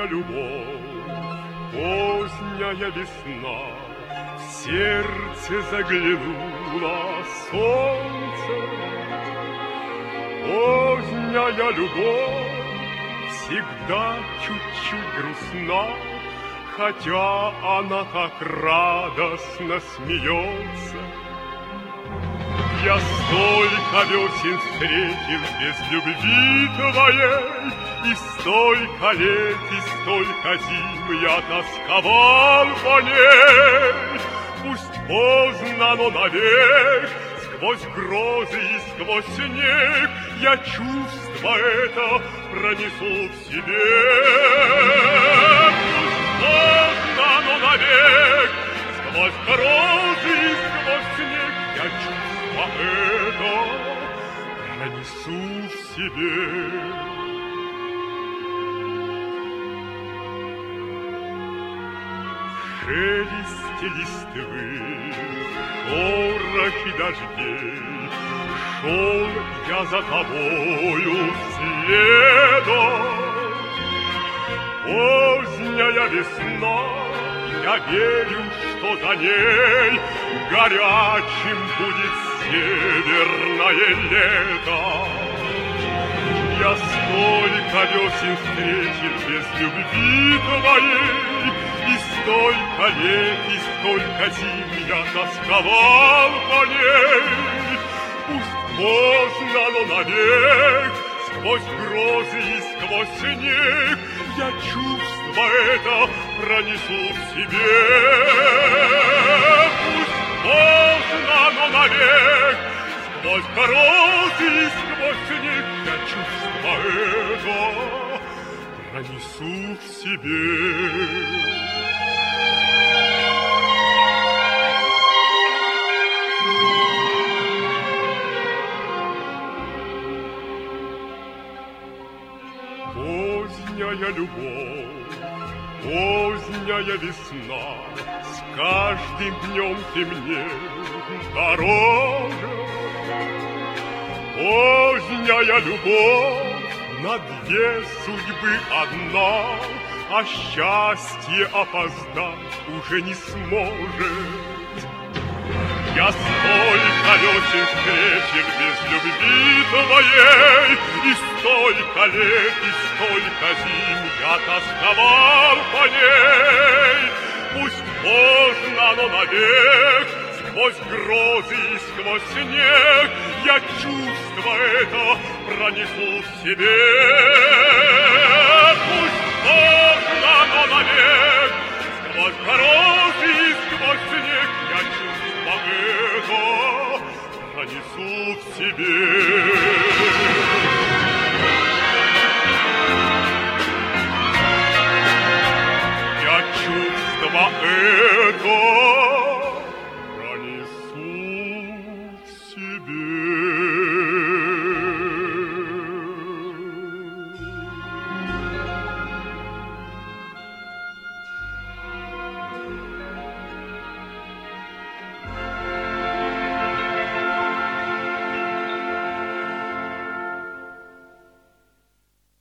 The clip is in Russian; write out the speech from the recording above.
любовь, поздняя весна, в сердце заглянуло солнце. Поздняя любовь всегда чуть-чуть грустна, хотя она так радостно смеется. Я столько весен встретил без любви твоей, и столько лет, и столько зим я тосковал по ней. Пусть поздно, но навек, сквозь грозы и сквозь снег я чувство это пронесу в себе. Пусть поздно, но навек, сквозь грозы и сквозь снег я чувство это пронесу в себе. В шелесте листвы, шорохе дождей шел я за тобою следом. Поздняя весна, я верю, что за ней горячим будет северное лето. Я столько весен встретил без любви твоей, и столько лет, и столько зим я тосковал по ней. Пусть поздно, но навек, сквозь грозы и сквозь снег я чувство это пронесу в себе. Пусть поздно, но навек, сквозь грозы и сквозь снег я чувство это пронесу в себе. Поздняя любовь, поздняя весна, с каждым днем темнеет дорога. Поздняя любовь на две судьбы одна, а счастье опоздать уже не сможет. Я столько весен встретил без любви твоей, и столько лет, и столько зим я тосковал по ней. Пусть поздно, но навек, сквозь грозы и сквозь снег я чувство это пронесу в себе. Пусть поздно, но навек, сквозь грозы и сквозь снег я чувство это пронесу в себе.